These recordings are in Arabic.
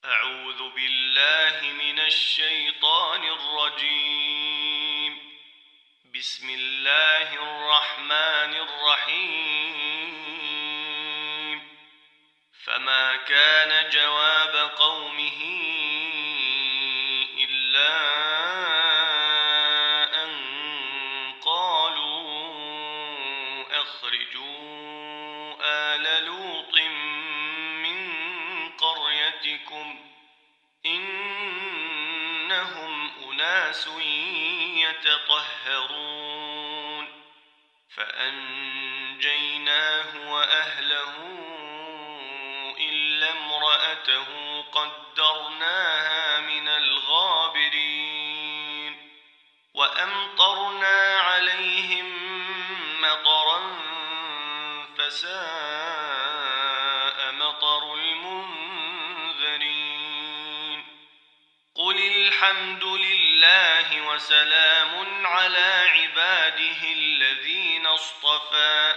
أعوذ بالله من الشيطان الرجيم. بسم الله الرحمن الرحيم. فما كان جواب قومه إلا أن قالوا أخرجوا آل لوط من قريتكم إنهم أناس يتطهرون فأنجيناه وأهله إلا امرأته قدرناها من الغابرين وأمطرنا عليهم مطرا فساء مطر المنذرين. قل الحمد لله وسلام على عباده الذين اصطفى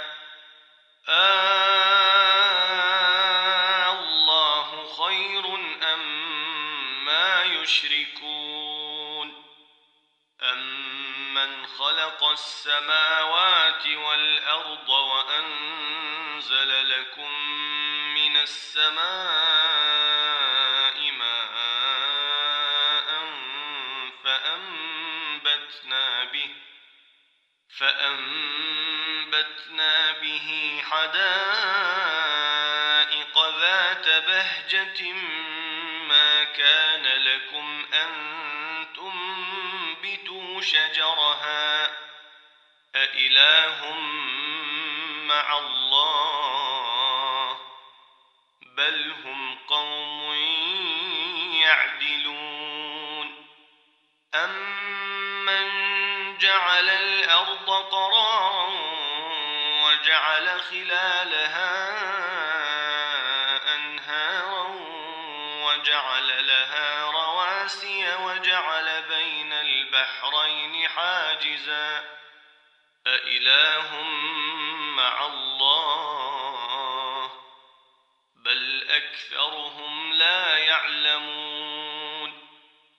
الله خير أما يشركون. أمن خلق السماوات والأرض وأنزل لكم من السماء ماء فأنبتنا به حدائق ذات بهجة ما كان لكم أن تنبتوا شجرها أإله مع الله بل هم قوم يعدلون. أمن جعل الأرض قرارا وجعل خلالها أنهارا وجعل لها رواسي وجعل بين البحرين حاجزا أإله مع الله بل أكثرهم لا يعلمون.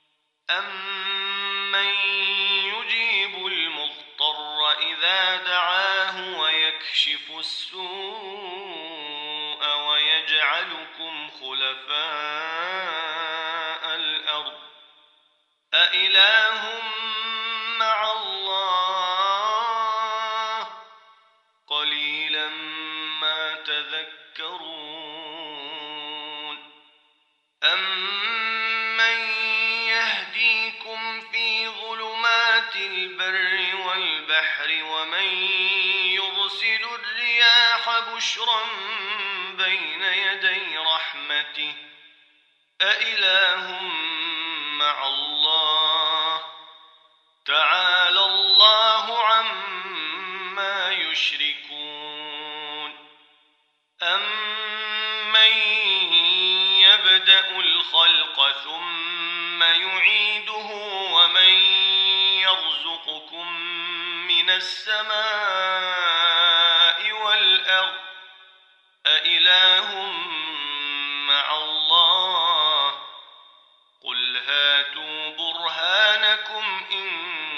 أمن يجيب المضطر إذا دعاه ويكشف السوء ويجعلكم خلفاء الأرض أإله مع الله قليلا ما تذكرون. أمن يهديكم في ظلمات البر والبحر ومن يرسل الرياح بشرا بين يدي رحمته أإله مع الله تعالى الله عما يشركون. أمن يبدأ الخلق ثم يعيده ومن يرزقكم من السماء والأرض أإله مع الله قل هاتوا برهانكم إن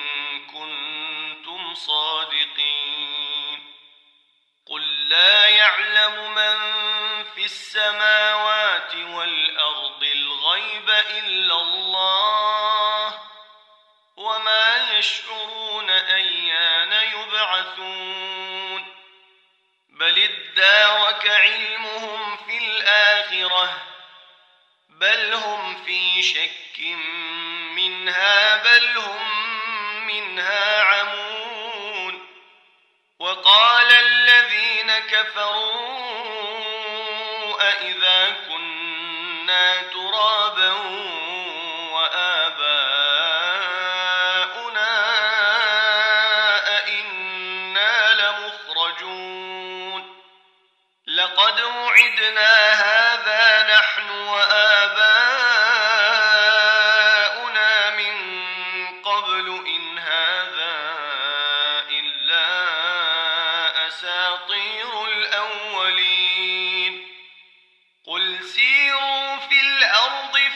كنتم صادقين. قل لا يعلم من في السماوات والأرض الغيب إلا الله وما يشعرون أيان يبعثون بل ادارك علمهم في الآخرة بل هم في شك منها بل هم منها عمون. وقال الذين كفروا أإذا كنا ترابا وآباؤنا أئنا لمخرجون لقد وعدنا هذا نحن وآباؤنا من قبل إن هذا إلا أساطير الأولين. قل سيروا في الأرض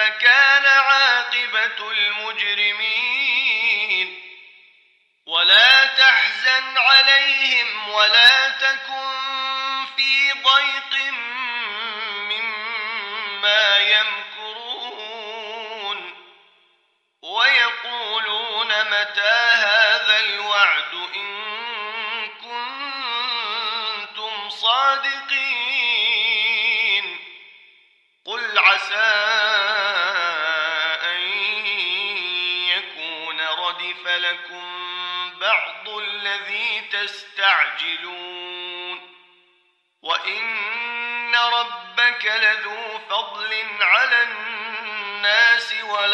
كان عاقبة المجرمين ولا تحزن عليهم ولا تكن في ضيق مما يمكرون ويقولون متى هذا الوعد إن كنتم صادقين قل عسى أن يكون ردف لكم بعض الذي تستعجلون وإن ربك لذو فضل على الناس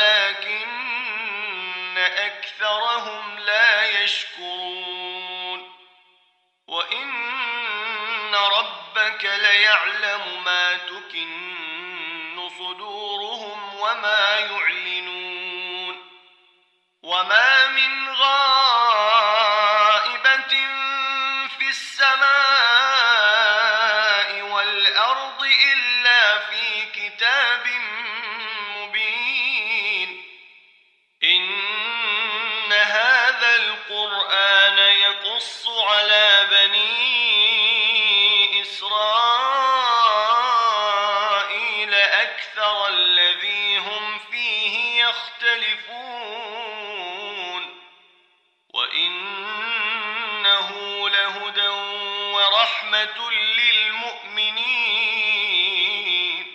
ولكن أكثرهم لا يشكرون وإن ربك ليعلم ما تكن صدورهم وما يعلنون وما من غائبة في السماء والأرض إلا في كتاب مبين إن هذا القرآن يقص على بني إسرائيل أكثر الذي هم فيه يختلفون وإنه لهدى ورحمة للمؤمنين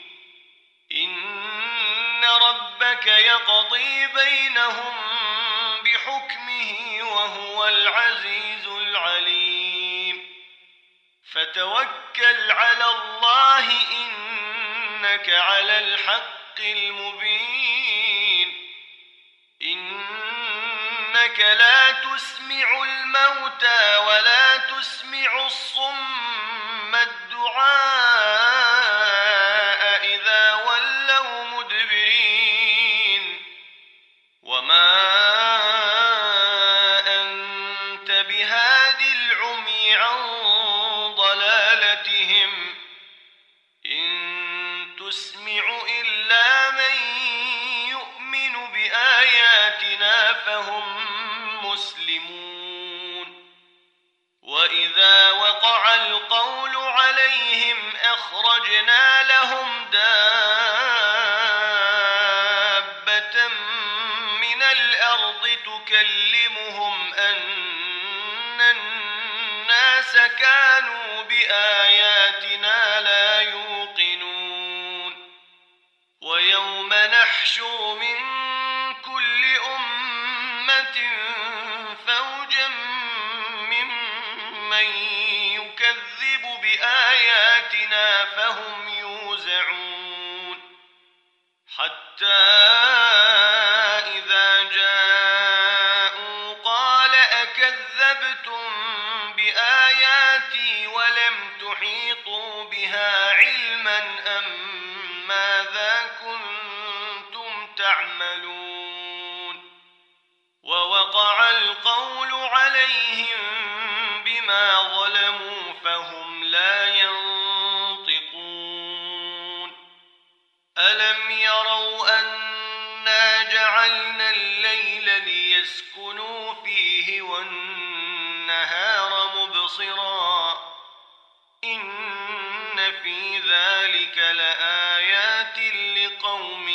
إن ربك يقضي بينهم بحكمه وهو العزيز العليم فتوكل على الله إنك على الحق المبين إنك لا تسمع الموتى ولا تسمع الصم الدعاء إذا ولوا مدبرين وما أنت بهاد العمي عن ضلالتهم إن تسمع إلا من يؤمن بآياتنا فهم مسلمون وإذا وقع القول عليهم أخرجنا لهم دابة من الأرض تكلمهم أن الناس كانوا بآياتنا لا يوقنون ويوم نحشر من كل أمة فوجا ممن يكذب بآياتنا فهم يوزعون حتى إذا جاءوا قال أكذبتم بآياتي ولم تحيطوا بها علما أم ماذا كنتم تعملون ووقع القول عليهم بما ظلموا فهم لا ينطقون ألم يروا أنا جعلنا الليل ليسكنوا فيه والنهار مبصرا إن في ذلك لآيات لقوم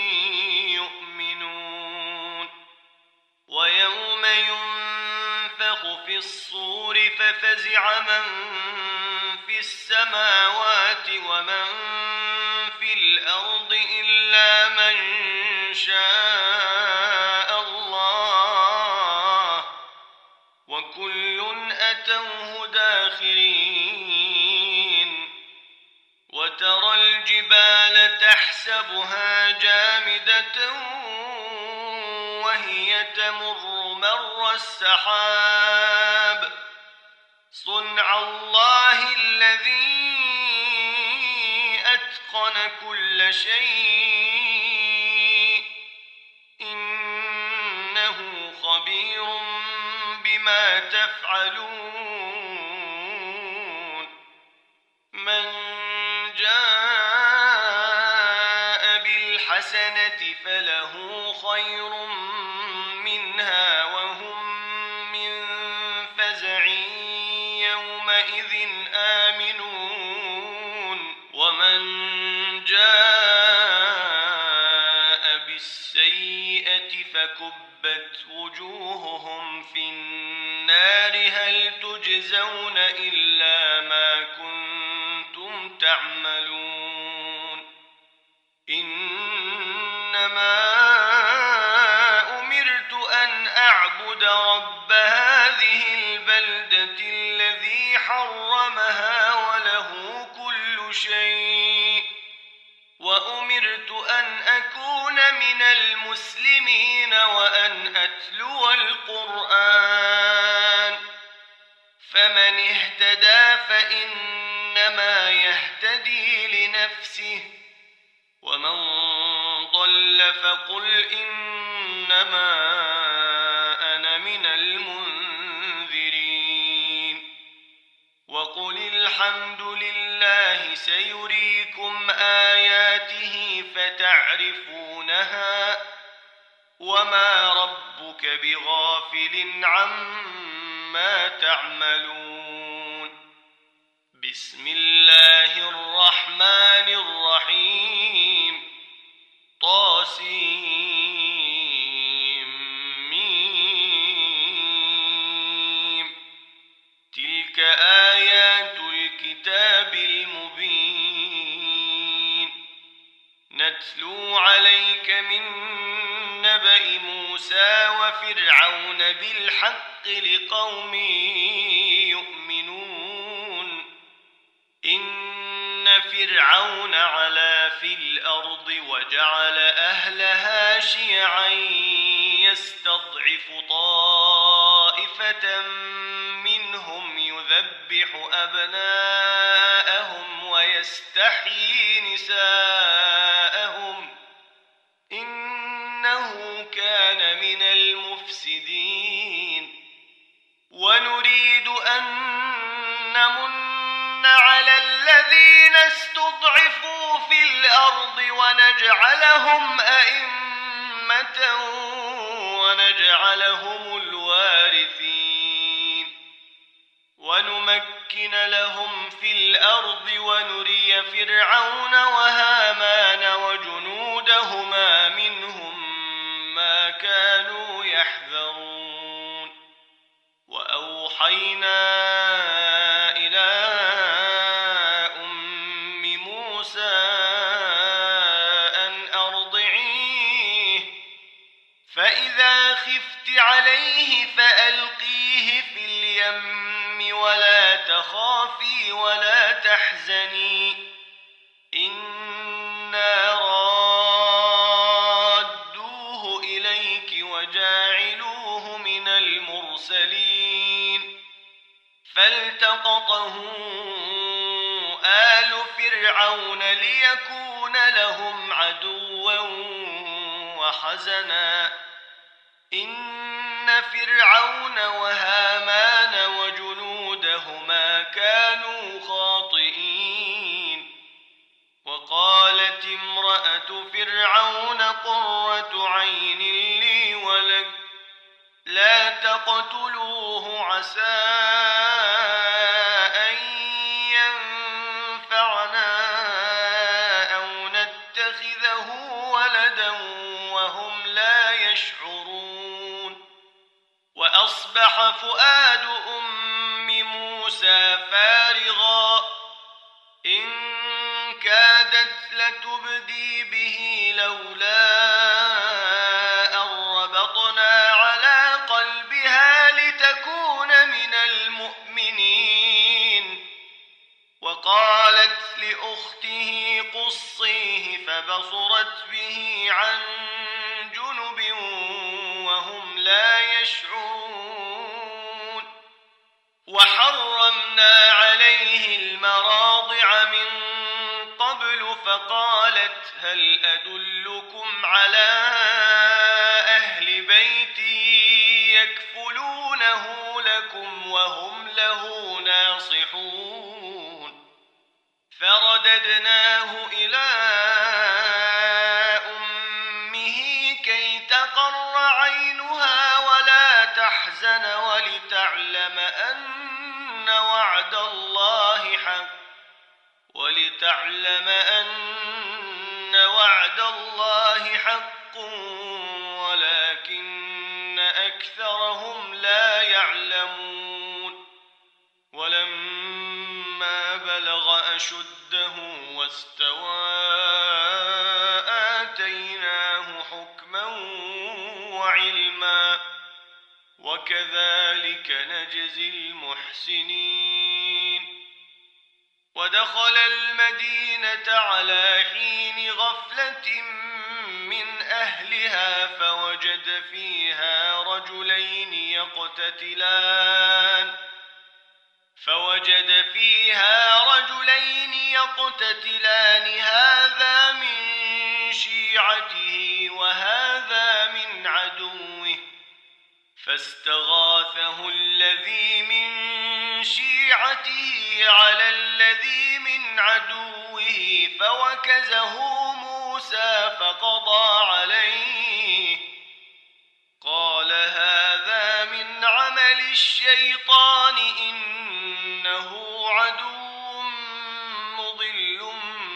يؤمنون ويوم ينفخ في الصور ففزع من في السماوات ومن في الأرض إلا من شاء الله وكل أتوه داخرين وترى الجبال تحسبها جامدة وهي تمر مر السحاب صنع الله الذي أتقن كل شيء إنه خبير بما تفعلون من جاء بالحسنة الحسنة فله خير منها وهم من فزع يومئذ آمنون ومن جاء بالسيئة فكبت وجوههم في النار هل تجزون إلا ما كنتم تعملون إنما أمرت أن أعبد رب هذه البلدة الذي حرمها وله كل شيء وأمرت أن أكون من المسلمين وأن أتلو القرآن فمن اهتدى فإنما يهتدي لنفسه ومن ضل فقل إنما أنا من المنذرين وقل الحمد لله سيريكم آياته فتعرفونها وما ربك بغافل عما تعملون بسم الله الرحمن الرحيم طاسيم تلك آيات الكتاب المبين نتلو عليك من نبأ موسى وفرعون بالحق لقوم يؤمنون إن فرعون علا في الأرض وجعل أهلها شيعا يستضعف طائفة منهم يذبح أبناءهم ويستحيي نساءهم إنه كان من المفسدين ونريد أن نمن على الذين استضعفوا في الأرض ونجعلهم أئمة ونجعلهم الوارثين ونمكن لهم في الأرض ونري فرعون وهامان وجنودهما منهم ما كانوا يحذرون وأوحينا إلى أم موسى أن أرضعيه فإذا خفت عليه فألقيه في اليم ولا تخافي ولا تحزني إنا رادوه إليك وجاعلوه من المرسلين فالتقطه آل فرعون ليكون لهم عدوا وحزنا إن فرعون وهامان وجنودهما كانوا خاطئين وقالت امرأة فرعون قرة عين لي ولك لا تقتلوه عسى أن ينفعنا أو نتخذه ولدا وهم لا يشعرون وأصبح فؤاد أم موسى فارغا إن كادت لتبدي به لولا أن ربطنا على قلبها لتكون من المؤمنين وقالت لأخته قصيه فبصرت به عن جنب وهم لا يشعرون وحرمنا عليه المراضع من قبل فقالت هل أدلكم على أهل بيت يكفلونه لكم وهم له ناصحون فرددناه إلى تحزن ولتعلم أن وعد الله حق ولكن أكثرهم لا يعلمون. ولما بلغ أشده واستوى آتيناه حكما وعلما وكذلك نجزي المحسنين. ودخل المدينة على حين غفلة من أهلها فوجد فيها رجلين يقتتلان هذا من شيعته وهذا من عدوه فاستغاثه الذي من شيعته على الذي من عدوه فوكزه موسى فقضى عليه قال هذا من عمل الشيطان إنه عدو مضل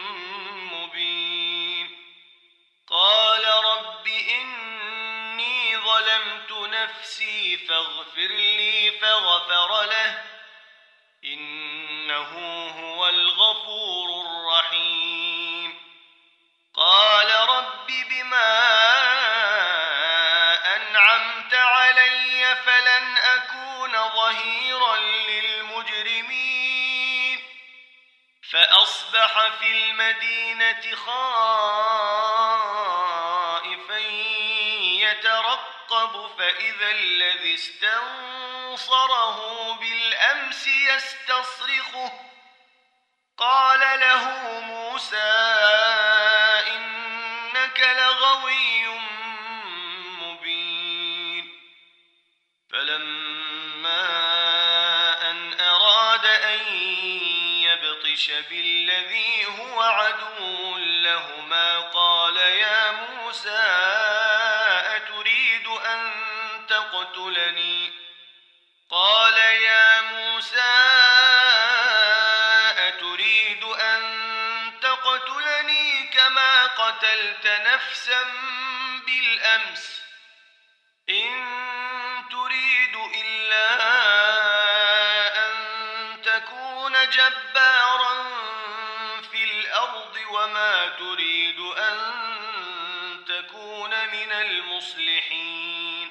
مبين. قال رب إني ظلمت نفسي فاغفر لي فغفر له إنه هو الغفور الرحيم. قال رب بما أنعمت علي فلن أكون ظهيرا للمجرمين. فأصبح في المدينة خائفا يترقب فإذا الذي استنصره بالأمس يستصرخه قال له موسى إنك لغوي مبين. فلما أن أراد أن يبطش بالذي هو عدو لهما قال يا موسى أتريد أن تقتلني كما قتلت نفسا بالأمس إن تريد إلا أن تكون جبارا في الأرض وما تريد أن تكون من المصلحين.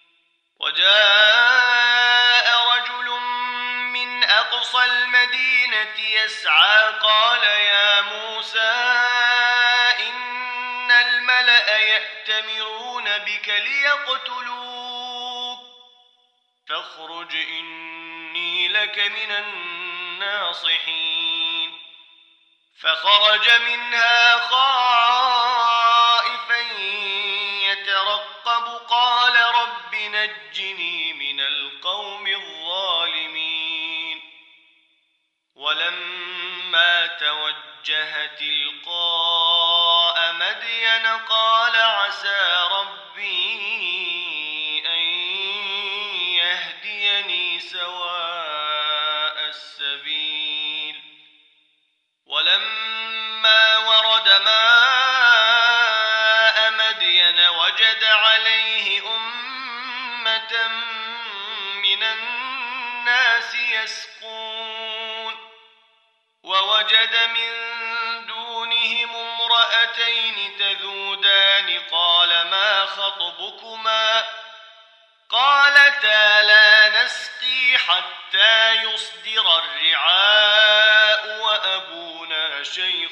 وجاء رجل من أقصى المدينة يسعى قال يا موسى إن الملأ يأتمرون بك ليقتلوك فاخرج إني لك من الناصحين. فخرج منها خائفا يترقب قال رب نجني من القوم الظالمين. ولما توجه تلقاء مدين قال عسى ربي أن يهديني سواء السبيل. ولما ورد ماء مدين وجد عليه أمة من الناس يسقون ووجد من دونهم امرأتين تذودان قال ما خطبكما قالتا لا نسقي حتى يصدر الرعاء وأبونا شيخ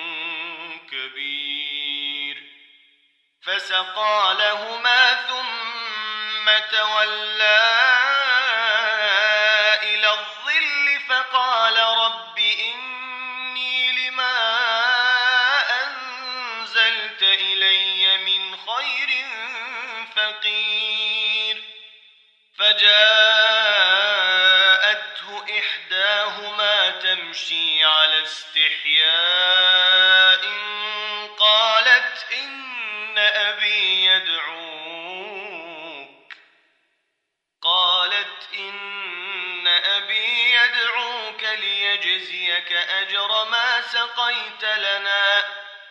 كبير. فسقى لهما ثم تولى إلى الظل فقال رب إني لما أنزلت إلي من خير فقير. فجاءته إحداهما تمشي على استحياء قالت إن أبي يدعوك لك أجر ما سقيت لنا.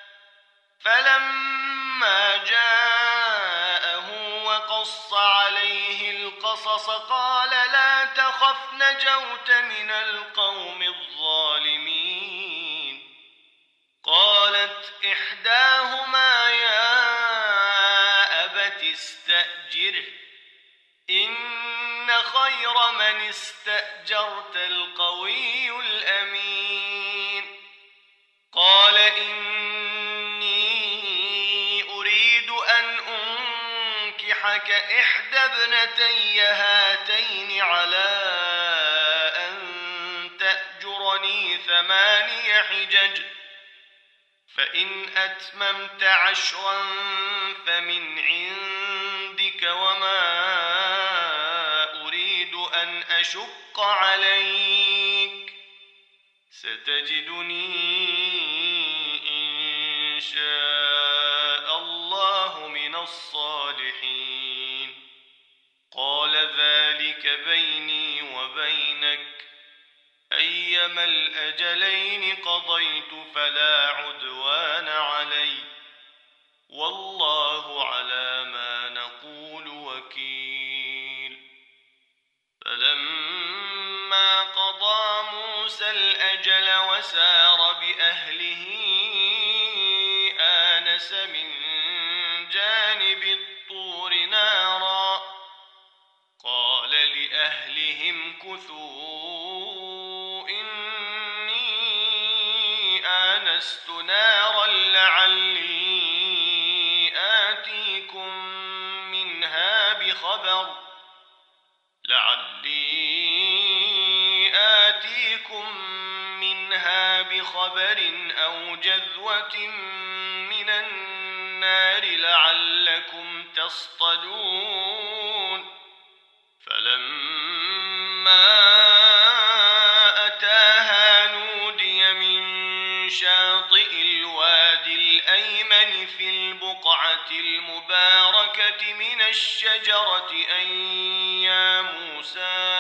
فلما جاءه وقص عليه القصص قال لا تخف نجوت من القوم الظالمين. قالت إحداهما يا أبت استأجره إن خير من استأجرت القوي الأمين. قال إني أريد أن أنكحك إحدى ابنتي هاتين على أن تأجرني 8 حجج فإن أتممت 10 فمن عندك وما أريد أن أشق عليك ستجدني إن شاء الله من الصالحين. قال ذلك بيني وبينك أيما الأجلين قضيت فلا عدوان علي والله على ما نقول وكيل. فلما قضى موسى الأجل وسار بأهله آنس من جانب الطور نارا قال لأهلهم كثوا إني آنست نارا لعلي آتيكم منها بخبر أو جذوة من النار لعلكم تصطلون. فلما أتاها نودي من شاطئ الوادي الأيمن في البقعة المباركة من الشجرة أن يا موسى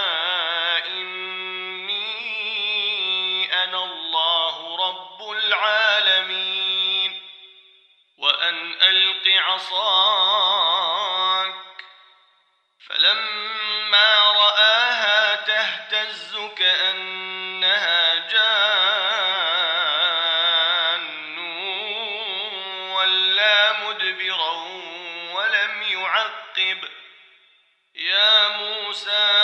إني أنا الله رب العالمين وأن ألق عصاك. فلما رآها تهتز كأنها جان ولا مدبرا ولم يعقب. يا موسى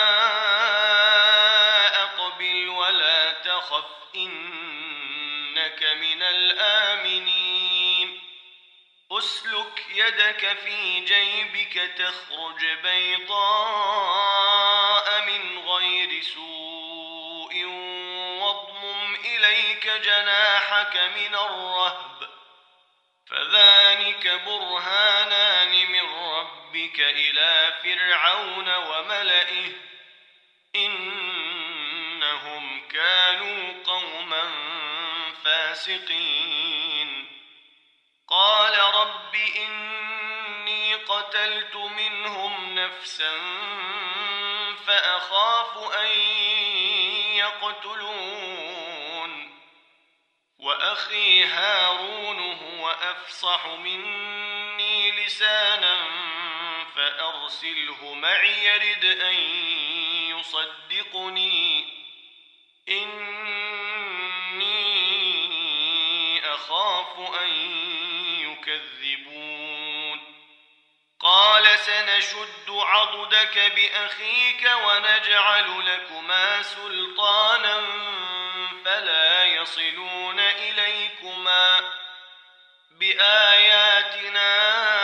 أقبل ولا تخف إنك من الآمنين. أسلك يدك في جيبك تخرج بيضاء من غير سوء واضمم إليك جناحك من الرهب فذلك برهانان من ربك إلى فرعون وملئه إنهم كانوا قوما فاسقين. قال رب إني قتلت منهم نفسا فأخاف أن يقتلون وأخي هارون هو أفصح مني لسانا فأرسله معي يرد أن يصدقني إني أخاف أن يكذبون. قال سنشد عضدك بأخيك ونجعل لكما سلطانا فلا يصلون إليكما بآياتنا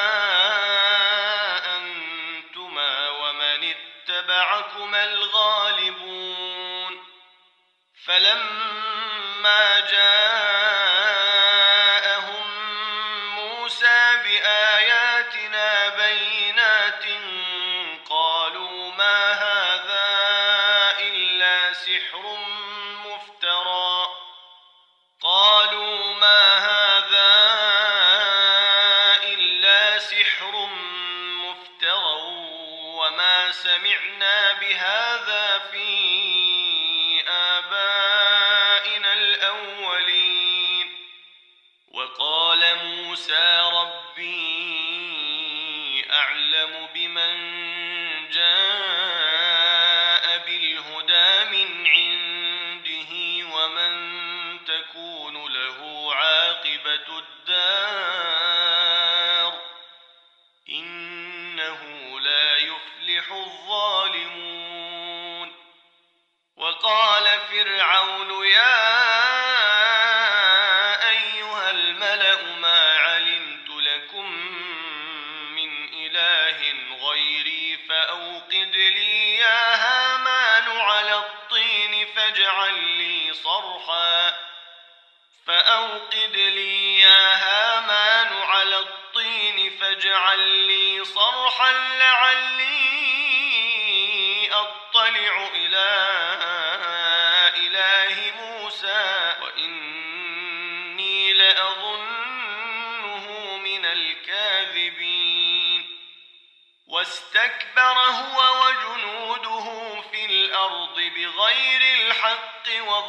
أنتما ومن اتبعكما الغالبون. فلما جاءهم موسى بآياتنا بينات قالوا ما هذا إلا سحر مفترى وما سمعنا بهذا في آبائنا آبائنا الأولين. وقال موسى ربي أعلم بمن جاء بالهدى من عنده ومن تكون له عاقبة الدار إنه لا يفلح الظالمون. وقال فرعون يا أيها الملأ ما علمت لكم من إله غيري فأوقد لي يا هامان على الطين فاجعل لي صرحا لعلي أطلع إلى إله موسى وإني لأظنه من الكاذبين. واستكبر هو وجنوده في الأرض بغير الحق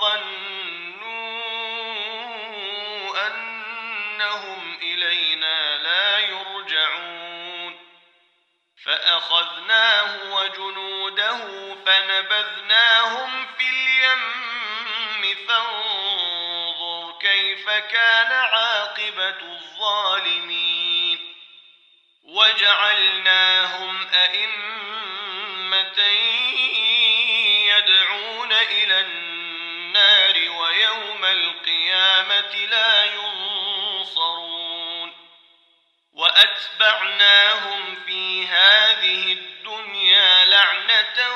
وظنوا أنهم إلينا لا يرجعون. فأخذناه وجنوده فنبذناهم في اليم فانظر كيف كان عاقبة الظالمين. وجعلناهم أئمة يدعون إلى النار ويوم القيامة لا ينصرون. وأتبعناهم في هذه الدنيا لعنة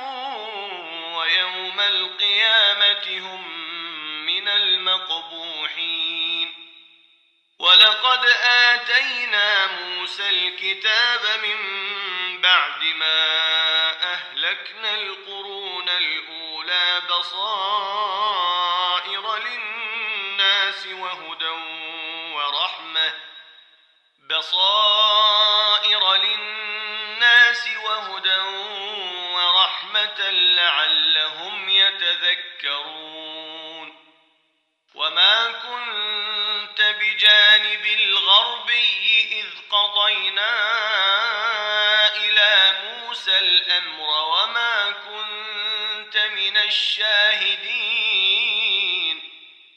ويوم القيامة هم من المقبوحين. ولقد آتينا موسى الكتاب من بعد ما أهلكنا القرون الأولى بصائر للناس وهدى ورحمة لعلهم يتذكرون. وما كنت بجانب الغربي إذ قضينا إلى موسى الأمر وما كنت من الشاهدين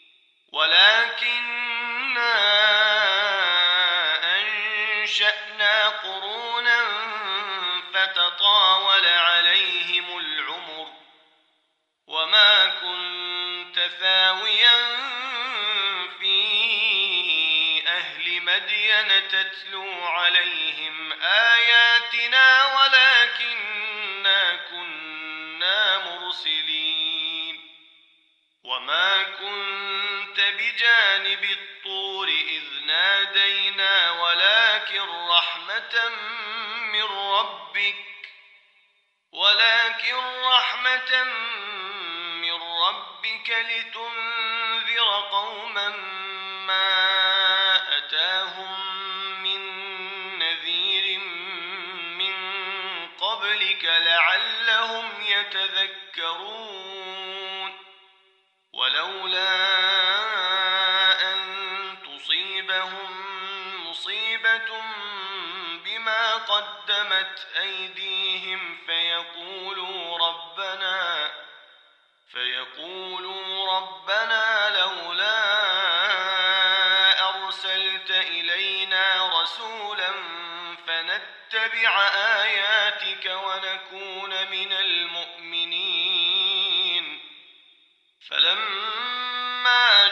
ولكننا أنشأنا قرونا فتطاول عليهم العمر وما كنت ثاويا في أهل مدين تتلو عليهم آياتنا ولكننا كنا مرسلين. وما كنت بجانب الطور إذ نادينا ولكن رحمة من ربك لتنذر قوما ما أتاهم من نذير من قبلك لعلهم يتذكرون. ولولا أن تصيبهم مصيبة بما قدمت أيديهم فيقولوا ربنا لولا أرسلت إلينا رسولا فنتبع آياتك ونكون من المؤمنين. فلما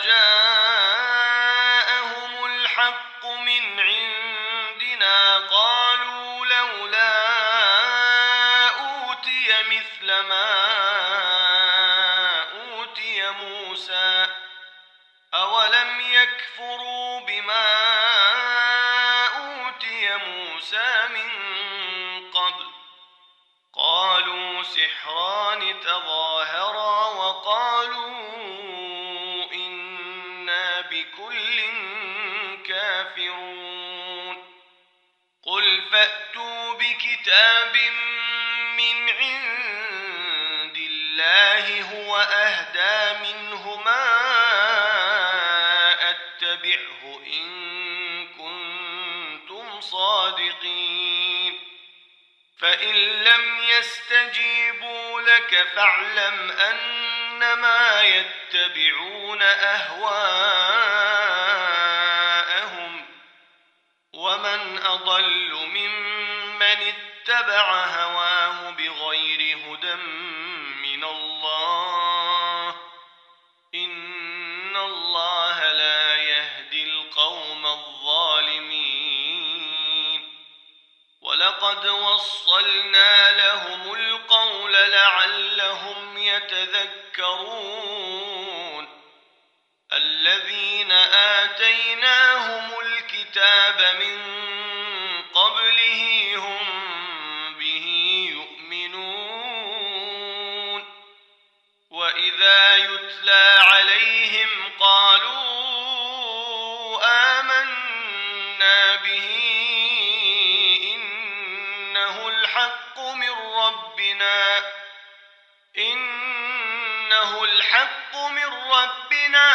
جاءهم الحق من عندنا قالوا لولا أوتي مثل ما أوتي موسى أولم يكفروا بما أوتي موسى من قبل. قالوا سحران تظاهرا وقالوا إنا بكل كافرون. قل فأتوا بكتاب من عند الله الله هو أهدى منهما أتبعه إن كنتم صادقين فإن لم يستجيبوا لك فاعلم أنما يتبعون أهواءهم ومن أضل ممن اتبع هواه بغير هدى من الله إن الله لا يهدي القوم الظالمين ولقد وصلنا لهم القول لعلهم يتذكرون الذين آتيناهم الكتاب من قبله هم به يؤمنون وإذا يتلى عليهم قالوا آمنا به إنه الحق من ربنا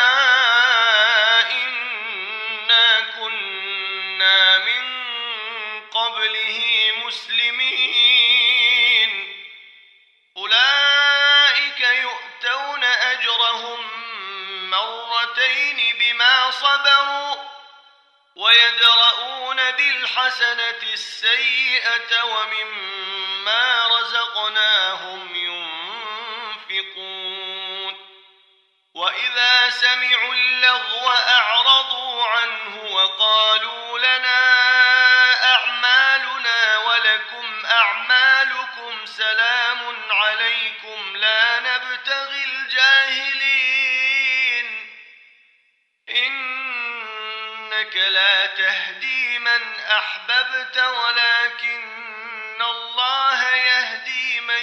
إنا كنا من قبله مسلمين أولئك يؤتون أجرهم مرتين بما صبروا ويدرؤون بالحسنة السيئة ومما رزقناهم ينفقون وإذا سمعوا اللغو أعرضوا عنه وقالوا لنا أعمالنا ولكم أعمالكم سلام عليكم لا نبتغي الجاهلين إنك لا تهدي من أحببت ولكن الله يهدي من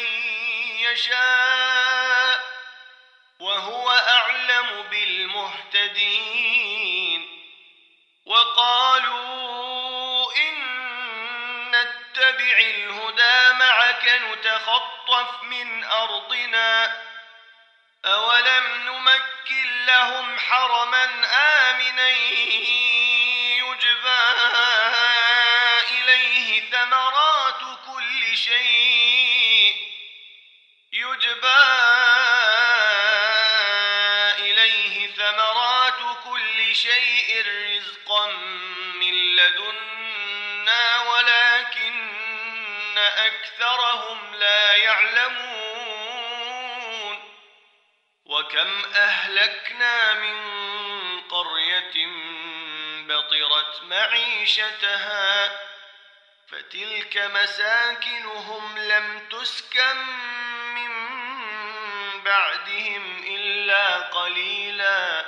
يشاء وهو أعلم بالمهتدين وقالوا إن نتبع الهدى معك نتخطف من أرضنا أولم نمكن لهم حرما آمنا يجبى إليه ثمرات كل شيء رزقا من لدنا ولكن أكثرهم لا يعلمون وكم أهلكنا من قرية بطرت معيشتها فتلك مساكنهم لم تسكن من بعدهم إلا قليلا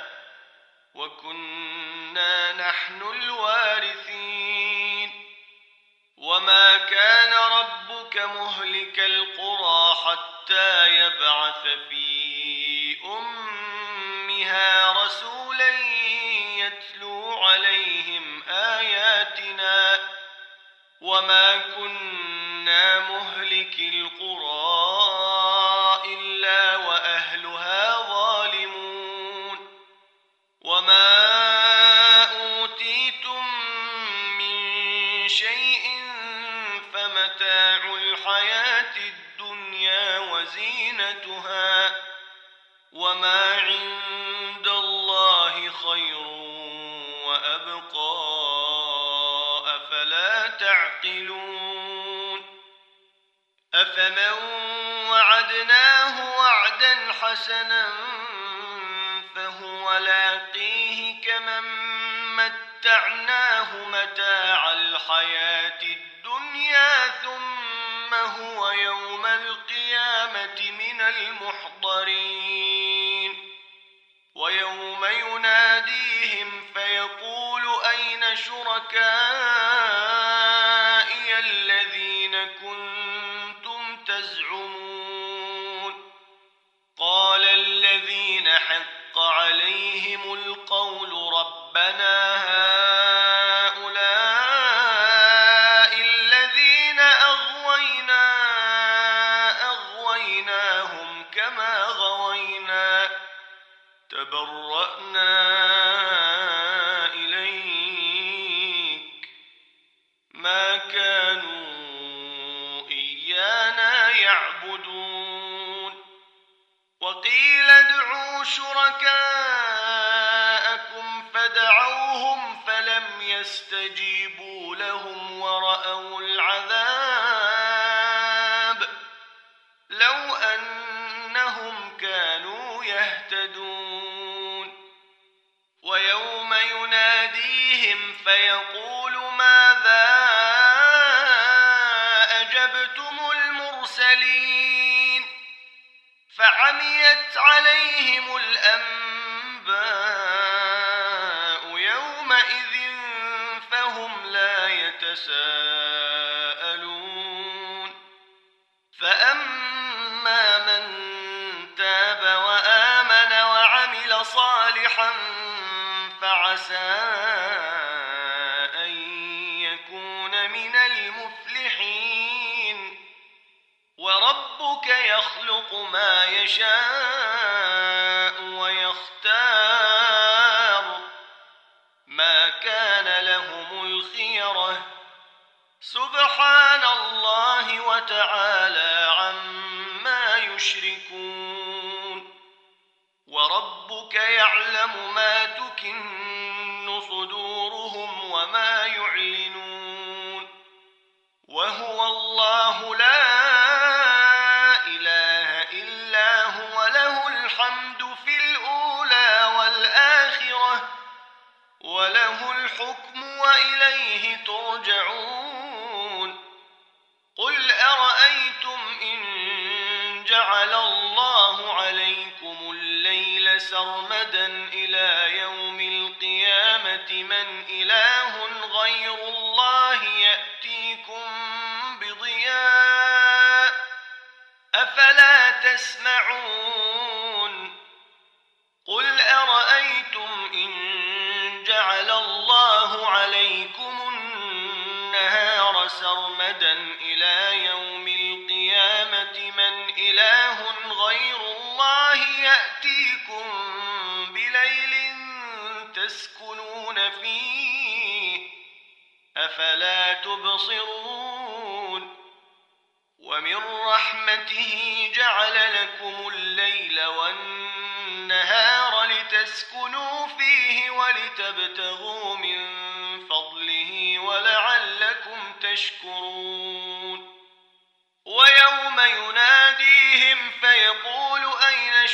وكنا نحن الوارثين وما كان ربك مهلك القرى حتى يبعث في أمها رسولا يتلو عليهم آياتنا وما كنا مهلك القرى إلا وأهلها ظالمون وما أوتيتم من شيء فمتاع الحياة الدنيا وزينتها وما عند الله خير وأبقى أفلا تعقلون أفمن وعدناه وعدا حسنا فهو لاقيه كمن متعناه متاع الحياة الدنيا ثم هو يوم القيامة من المحضرين ويوم يناديهم فيقول أين شركائي الذين كنتم تزعمون قال الذين حق عليهم القول ربنا هؤلاء الذين أغويناهم كما فاستجيبوا لهم ورأوا العذاب لو أنهم كانوا يهتدون ويوم يناديهم فيقول ماذا أجبتم المرسلين فعميت عليهم الأنباء يومئذ فهم لا يتساءلون فأما من تاب وآمن وعمل صالحا فعسى أن يكون من المفلحين وربك يخلق ما يشاء ويختار ما كان لهم الخيرة سبحان الله وتعالى عما يشركون وربك يعلم ما تكن صدورهم وما يعلنون وهو الله لا إله إلا هو له الحمد في الأولى والآخرة وله الحكم وإليه ترجعون قل أرأيتم إن جعل الله عليكم الليل سرمدا إلى يوم القيامة من إله غير الله يأتيكم بضياء أفلا تسمعون قل أرأيتم إن جعل الله عليكم النهار سرمدا إلى يوم القيامة من إله غير الله يأتيكم بليل تسكنون فيه أفلا تبصرون ومن رحمته جعل لكم الليل والنهار لتسكنوا فيه ولتبتغوا من فضله ولعلكم تشكرون ويوم يناديهم فيقول أين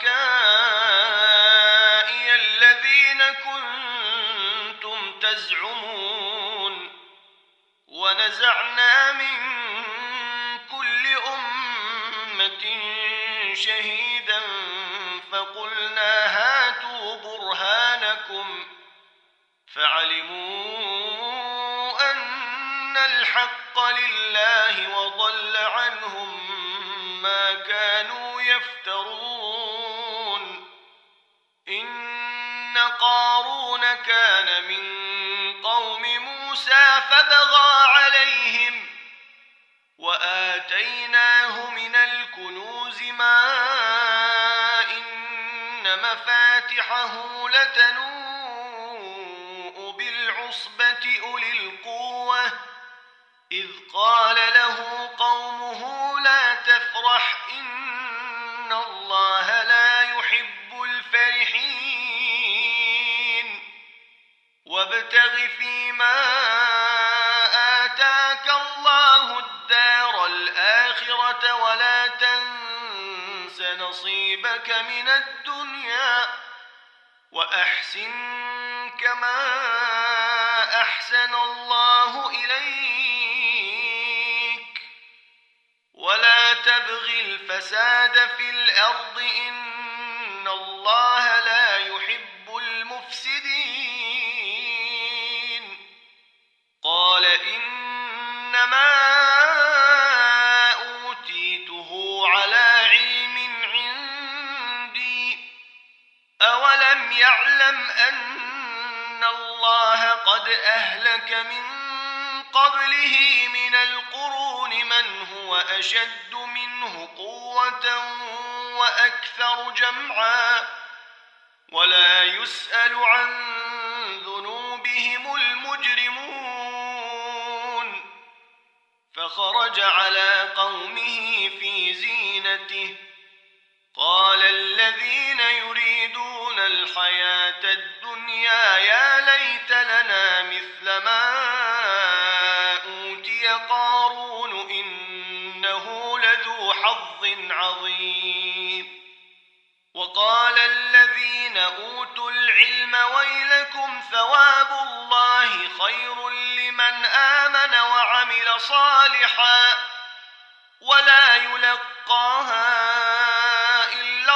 شركائي الذين كنتم تزعمون ونزعنا من كل أمة شهيدا فقلنا هاتوا برهانكم فعلموا أن الحق لله وضل عنهم ما كانوا يفترون إن قارون كان من قوم موسى فبغى عليهم وآتيناه من الكنوز ما إن مفاتحه لتنوء بالعصبة أولي القوة إذ قال له قومه لا تفرح إن الله لا يحب الفرحين وابتغ فيما آتاك الله الدار الآخرة ولا تنس نصيبك من الدنيا وأحسن كما أحسن الله إليك ولا تبغ الفساد في الأرض إن الله لا يحب المفسدين قال إنما أوتيته على علم عندي أولم يعلم أن الله قد أهلك من قبله من القرون من هو أشد منه قوة وأكثر جمعا ولا يسأل عن ذنوبهم المجرمون فخرج على قومه في زينته قال الذين يريدون الحياة الدنيا يا ليت لنا مثل ما أوتي قارون إنه لذو حظ عظيم. وقال الذين أوتوا العلم ويلكم ثواب الله خير لمن آمن وعمل صالحا ولا يلقاها إلا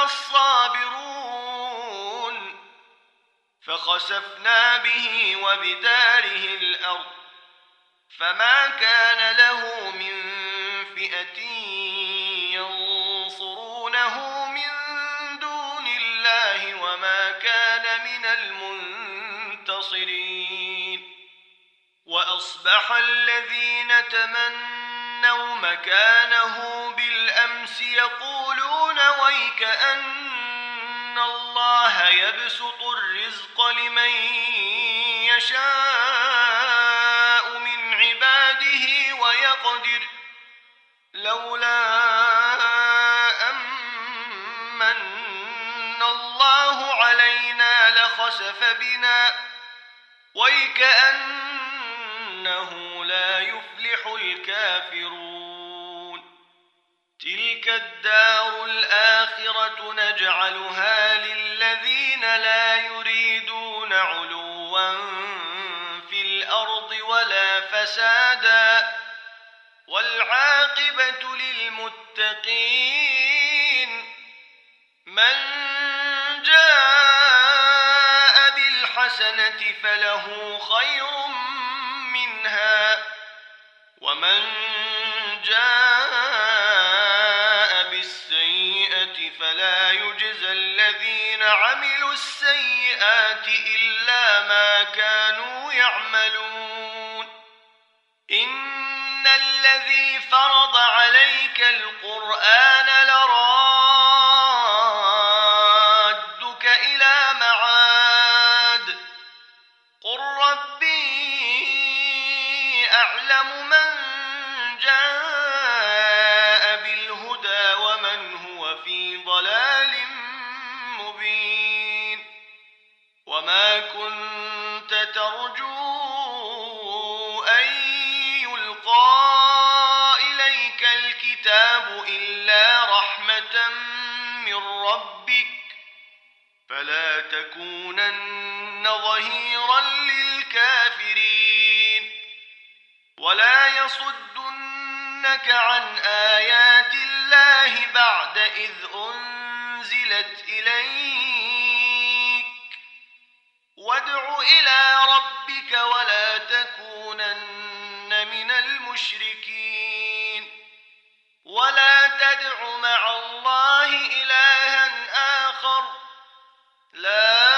الصابرون. فخسفنا به وبداره الأرض فما كان له من فئة ينصرونه من دون الله وما كان من المنتصرين. وأصبح الذين تمنوا مكانه بالأمس يقولون ويك أن الله يبسط الرزق لمن يشاء من عباده ويقدر لولا أمن الله علينا لخسف بنا ويكأنه لا يفلح الكافرون. تلك الدار الآخرة نجعلها للذين لا يريدون علوا في الأرض ولا فسادا والعاقبة للمتقين. من جاء بالحسنة فله خير منها ومن جاء بالسيئة فلا يجزى الذين عملوا السيئات إلا ما كانوا يعملون. إن الذي فرض عليك القرآن لرادك إلى معاد قل ربي أعلم من جاء بالهدى ومن هو في ضلال مبين. وما كنت ترجو أن يلقى إليك الكتاب إلا رحمة من ربك فلا تكونن ظهيرا للكافرين. ولا يصدنك عن آيات الله بعد إذ أنزلت إليك وادع إلى ربك ولا تكونن من المشركين. ولا تدع مع الله إلها آخر لا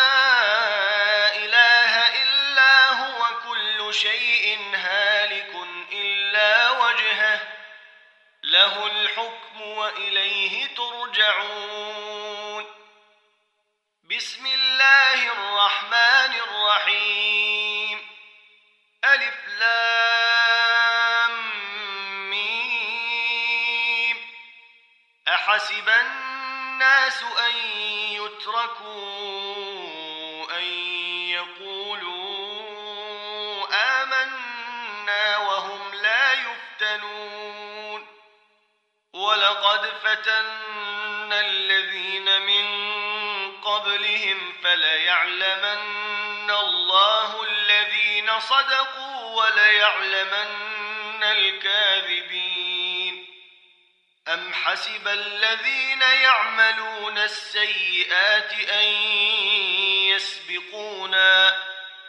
إله إلا هو كل شيء هالك إلا وجهه له الحكم وإليه ترجعون. بسم الله الرحمن الرحيم. ألف لام ميم. أحسب الناس أن يتركوا أن يقولوا آمنا وهم لا يفتنون. ولقد فتنا الذين من قبلهم فليعلمن الله الذين صدقوا وليعلمن الكاذبين. أم حسب الذين يعملون السيئات أن يسبقونا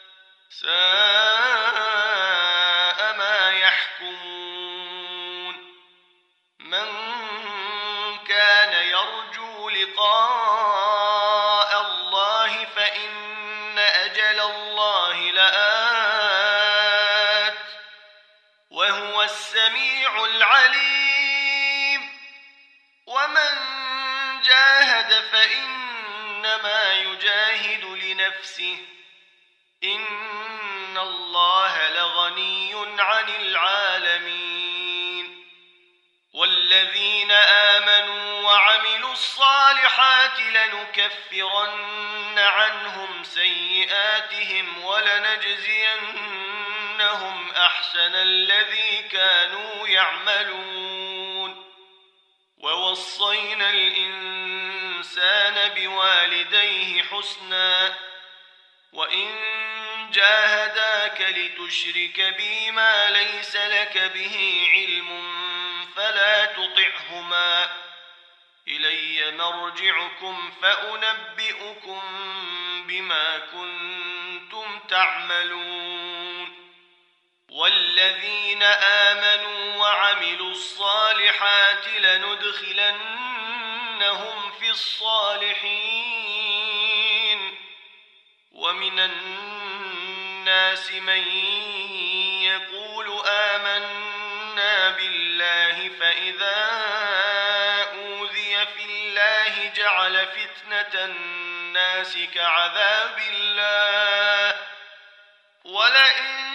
ساء ما يحكمون. من كان يرجو لقاء الله فإن أجل الله لآت وهو السميع العليم. ومن جاهد فإنما يجاهد لنفسه إن الله لغني عن العالمين. والذين آمنوا وعملوا الصالحات لنكفرن عنهم سيئاتهم ولنجزينهم أحسن الذي كانوا يعملون. ووصينا الإنسان بوالديه حسنا وإن جاهداك لتشرك بي ما ليس لك به علم فلا تطعهما إلي مرجعكم فأنبئكم بما كنتم تعملون. والذين آمنوا وعملوا الصالحات لندخلنهم في الصالحين. ومن الناس من يقول آمنا بالله فإذا أوذي في الله جعل فتنة الناس كعذاب الله ولئن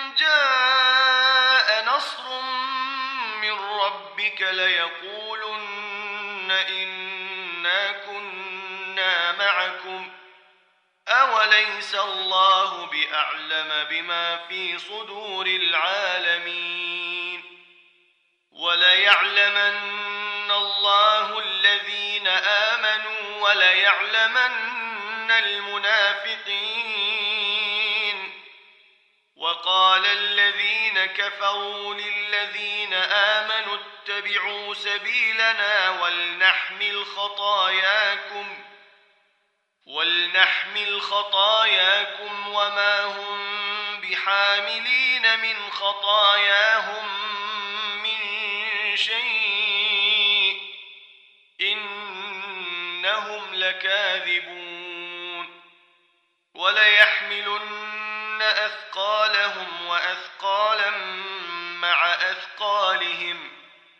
جاء نصر من ربك ليقولن إنا كنا معكم أوليس الله بأعلم بما في صدور العالمين. وليعلمن الله الذين آمنوا وليعلمن المنافقين. وقال الذين كفروا للذين آمنوا اتبعوا سبيلنا ولنحمل خطاياكم وما هم بحاملين من خطاياهم من شيء إنهم لكاذبون. وليحملن أثقالهم وأثقالا مع أثقالهم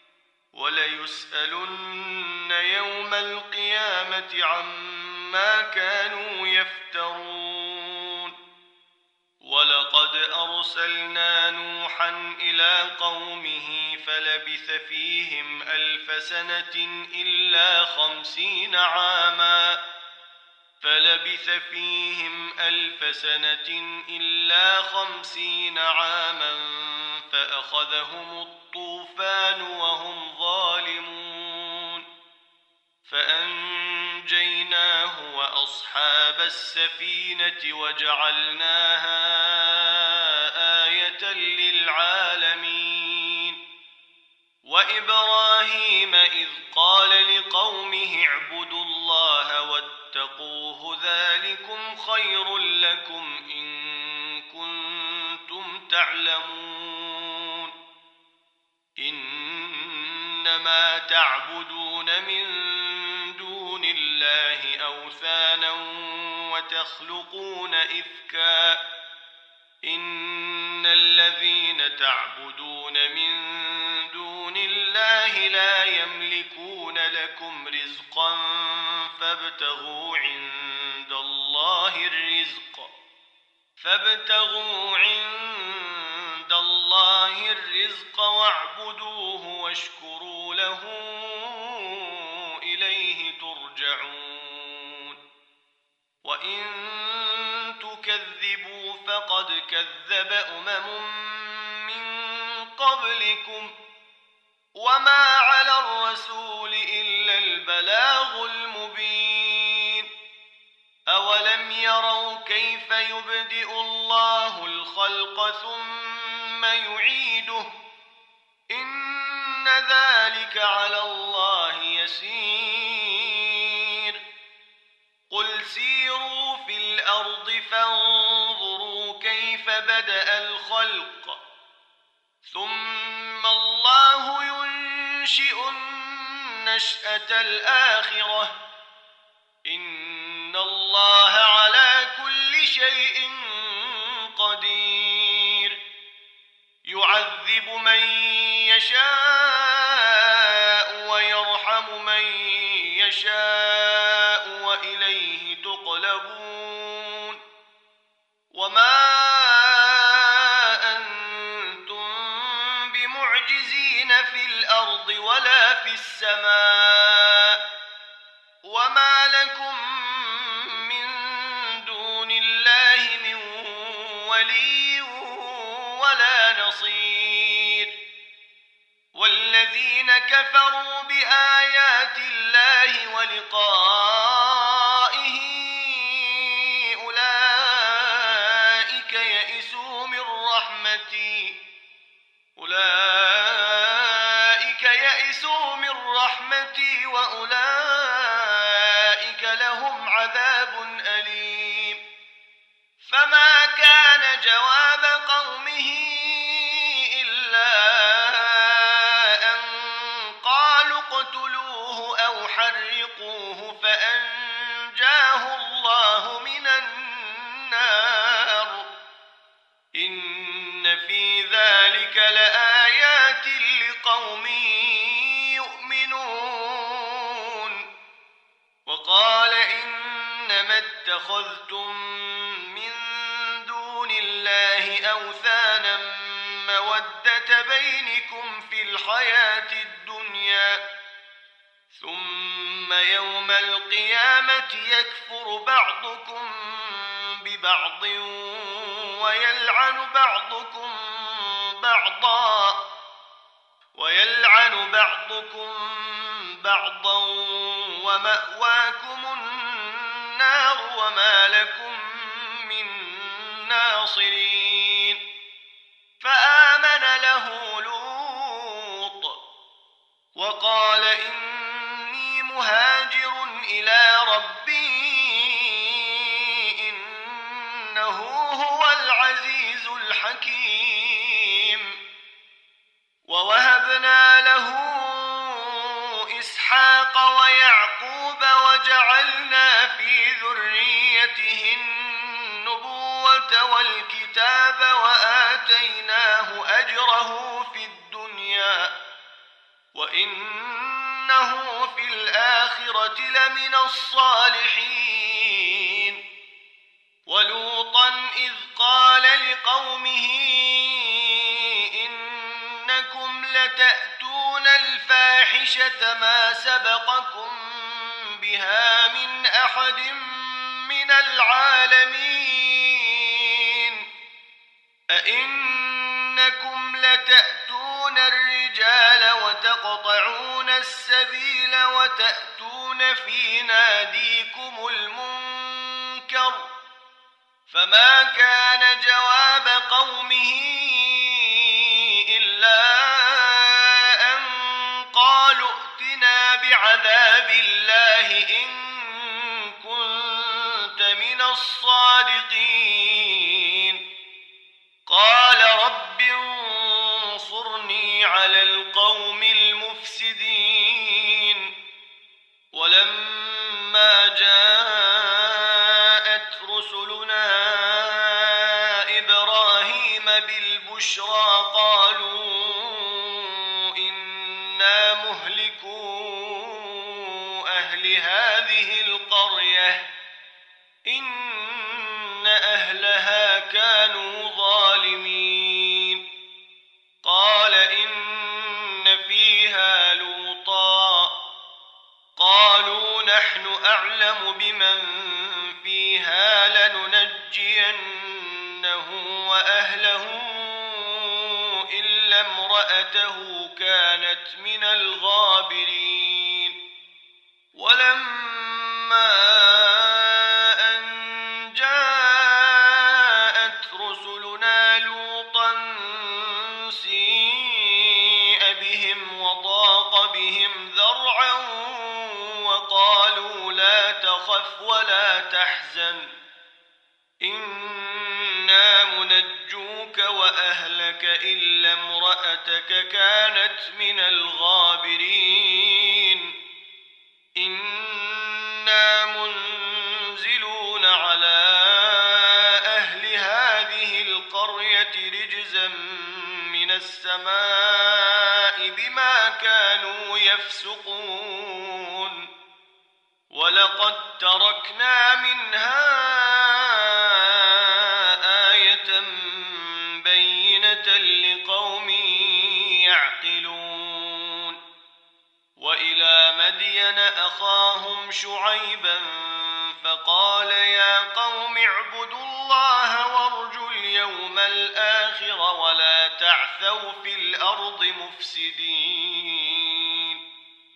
وليسألن يوم القيامة عما كانوا يفترون. ولقد أرسلنا نوحا إلى قومه فلبث فيهم 1000 سنة إلا 50 عاما فأخذهم الطوفان وهم ظالمون فأنجيناه وأصحاب السفينة وجعلناها آية للعالمين. وإبراهيم إذ قال لقومه اعبدوا الله واتقوه ذلكم خير لكم إن كنتم تعلمون. إنما تعبدون من دون الله أوثانا وتخلقون إفكا إن الذين تعبدون من دون الله لا يملكون لكم رزقا فابتغوا عند الله الرزق واعبدوه واشكروا له إليه ترجعون. وإن تكذبوا فقد كذب من قبلكم وما على الرسول إلا البلاغ المبين. أولم يروا كيف يبدئ الله الخلق ثم يعيده إن ذلك على الله يسير. قل سيروا في الأرض فانظروا كيف بدأ الخلق ثم الله ينشئ النشأة الآخرة إن الله على كل شيء قدير. يعذب من يشاء ويرحم من يشاء وإليه تقلبون. وما أنتم بمعجزين في الأرض ولا في السماء وما لكم من دون الله من ولي ولا نصير. والذين كفروا بآيات الله ولقائه أولئك يئسوا من رحمتي وأولئك لهم عذاب أليم. فما كان جواب قومه إلا أن قالوا اقتلوه أو حرقوه فأنجاه الله من النار. إن في ذلك لآيات لقوم يؤمنون. وقال إنما اتخذتم من دون الله أوثانا مودة بينكم في الحياة الدنيا ثم يوم القيامة يكفر بعضكم ببعض ويلعن بعضكم بعضا ومأواكم النار وما لكم من ناصرين. فآمن له لوط وقال إني مهاجر إلى ربي إنه هو العزيز الحكيم. ووهبنا له إسحاق ويعقوب وجعلنا في ذريته النبوة والكتاب وآتيناه أجره في الدنيا وإنه في الآخرة لمن الصالحين. ولوطا إذ قال لقومه إنكم لتأتون الفاحشة ما سبقكم بها من أحد من العالمين. أئنكم لتأتون الرجال وتقطعون السبيل وتأتون في ناديكم المنكر. فما كان جواب قومه إلا أن قالوا ائتنا بعذاب الله إن كنت من الصادقين. قال رب انصرني على القوم المفسدين. ولما جاءت رسلنا إبراهيم بالبشرى قالوا إنا مهلكو أهل هذه القرية إن أهلها كانوا ظالمين. قال إن فيها لوطا قالوا نحن أعلم بمن فيها لننجينه وأهله إلا امرأته كانت من الغابرين. ولما أن جاءت رسلنا لوطا سيء بهم وضاق بهم ذرعا وقالوا لا تخف ولا تحزن إنا منجوك وأهلك إلا امرأتك كانت من الغابرين. إنا منزلون على أهل هذه القرية رجزا من السماء بما كانوا يفسقون. ولقد تركنا منها آية بينة لقوم يعقلون. وإلى مدين أخاهم شعيبا فقال يا قوم اعبدوا الله وارجوا اليوم الآخر ولا تعثوا في الأرض مفسدين.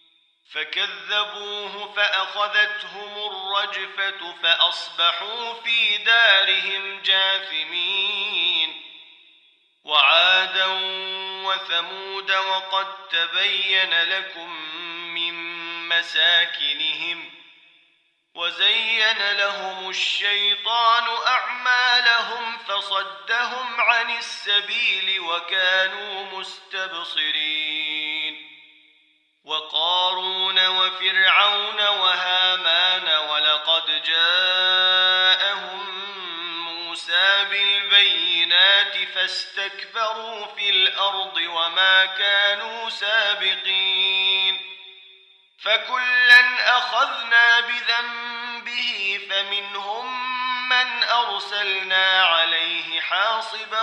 فكذبوه فأخذتهم الرجفة فأصبحوا في دارهم جاثمين. وعادا وثمود وقد تبين لكم من مساكنهم وزين لهم الشيطان أعمالهم فصدهم عن السبيل وكانوا مستبصرين. وقارون وفرعون وهامان ولقد جاءهم موسى بالبينات فاستكبروا في الأرض وما كانوا سابقين. فكلا أخذنا بذنبه فمنهم من أرسلنا عليه حاصبا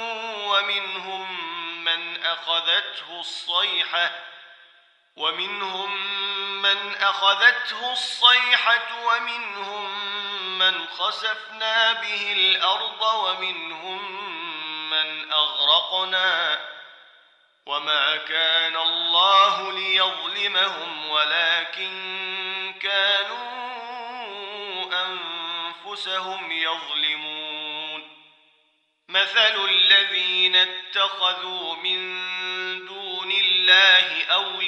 ومنهم من أخذته الصيحة ومنهم من خسفنا به الأرض ومنهم من أغرقنا وما كان الله ليظلمهم ولكن كانوا أنفسهم يظلمون. مثل الذين اتخذوا من دون الله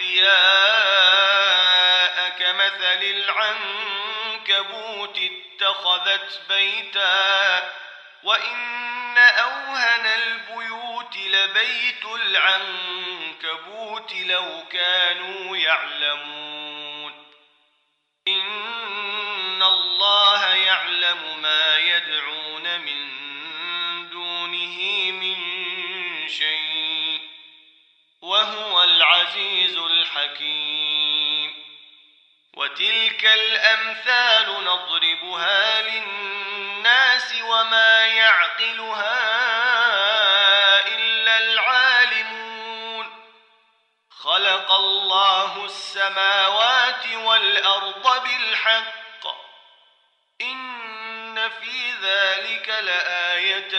أولياء كمثل العنكبوت اتخذت بيتا وإن أوهن البيوت لبيت العنكبوت لو كانوا يعلمون. إن الله يعلم ما يدعون من دونه من شيء وهو العزيز الحكيم. وتلك الأمثال نضربها للناس وما يعقلها إلا العالمون. خلق الله السماوات والأرض بالحق إن في ذلك لآية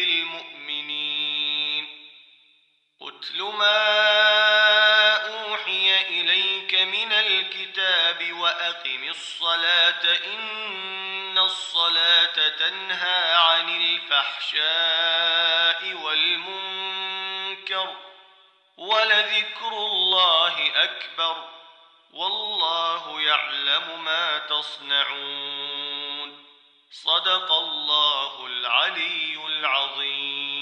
للمؤمنين. أتل ما أوحي إليك من الكتاب وأقم الصلاة إن الصلاة تنهى عن الفحشاء والمنكر ولذكر الله أكبر والله يعلم ما تصنعون. صدق الله العلي العظيم.